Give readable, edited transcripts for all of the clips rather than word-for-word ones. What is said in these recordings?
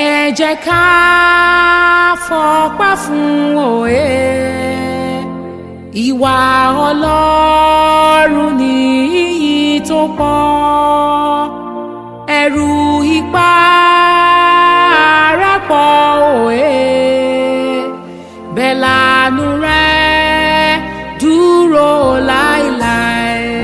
ẹ jẹ́ ká fọpẹ́ fún òye ìwà Ọlọ́run ní iyì tó pọ̀ ẹ̀rù ipá rẹ̀ pọ̀ òye bẹ́ẹ̀ làánú rẹ̀ dúró láéláé.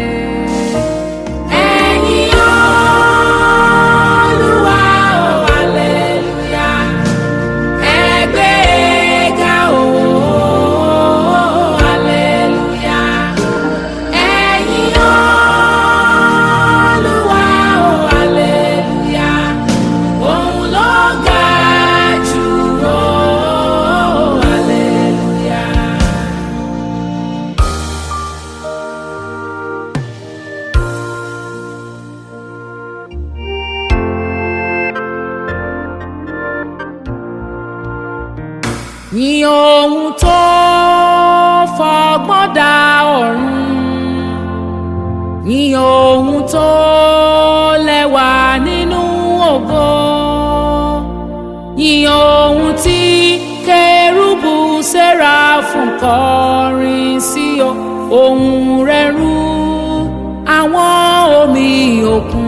Yìn ohun tó fọgbọ́n dá ọ̀run, yìn ohun tó lẹ́wà nínú ògo, yìn ohun tí kérúbù séráfù kọrin sí ohùn rẹ̀ rú àwọn omi òkun.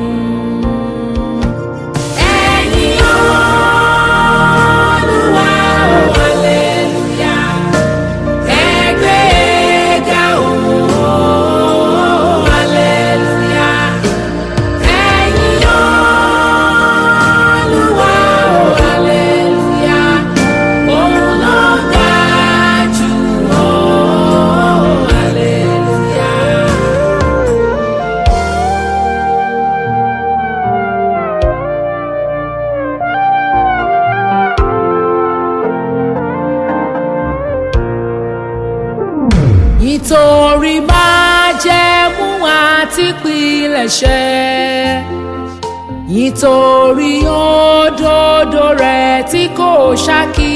Nítorí májẹ̀mú àti ìpilẹ̀ṣẹ̀, nítorí òdodo rẹ̀ tí kò ṣákí,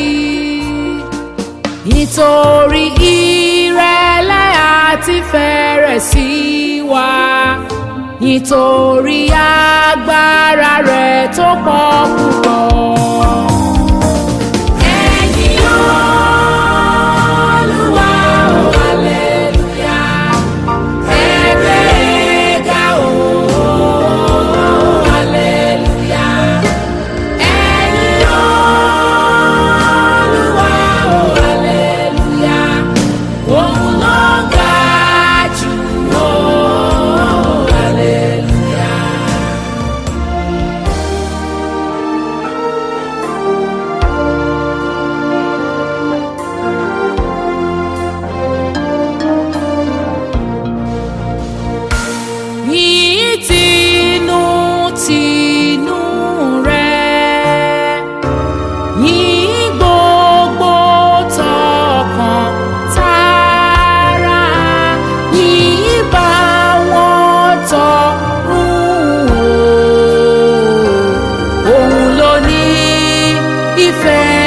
nítorí ìrẹ̀lẹ̀ àti ìfẹ́ rẹ̀ sí wa, nítorí agbára rẹ̀ tó pọ̀ púpọ̀. Tinú rẹ̀, yìn gbogbo tọkàn tara, yìn bá wọn tọrùn òun ló ní ìfẹ́.